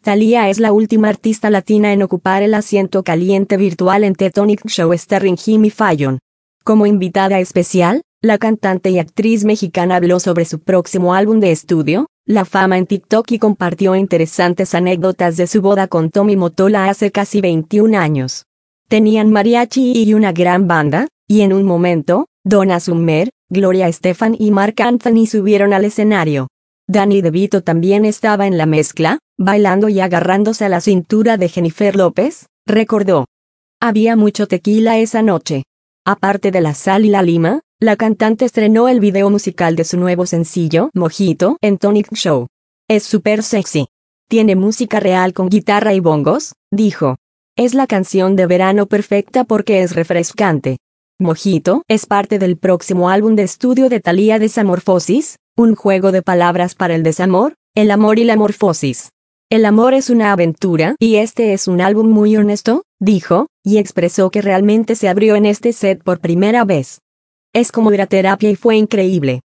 Thalía es la última artista latina en ocupar el asiento caliente virtual en The Tonight Show starring Jimmy Fallon. Como invitada especial, la cantante y actriz mexicana habló sobre su próximo álbum de estudio, La Fama en TikTok y compartió interesantes anécdotas de su boda con Tommy Mottola hace casi 21 años. Tenían mariachi y una gran banda, y en un momento, Donna Summer, Gloria Estefan y Marc Anthony subieron al escenario. Danny DeVito también estaba en la mezcla, bailando y agarrándose a la cintura de Jennifer López, recordó. Había mucho tequila esa noche. Aparte de la sal y la lima, la cantante estrenó el video musical de su nuevo sencillo, Mojito, en Tonight Show. Es súper sexy. Tiene música real con guitarra y bongos, dijo. Es la canción de verano perfecta porque es refrescante. Mojito es parte del próximo álbum de estudio de Thalía Desamorphosis, un juego de palabras para el desamor, el amor y la morfosis. El amor es una aventura y este es un álbum muy honesto, dijo, y expresó que realmente se abrió en este set por primera vez. Es como ir a terapia y fue increíble.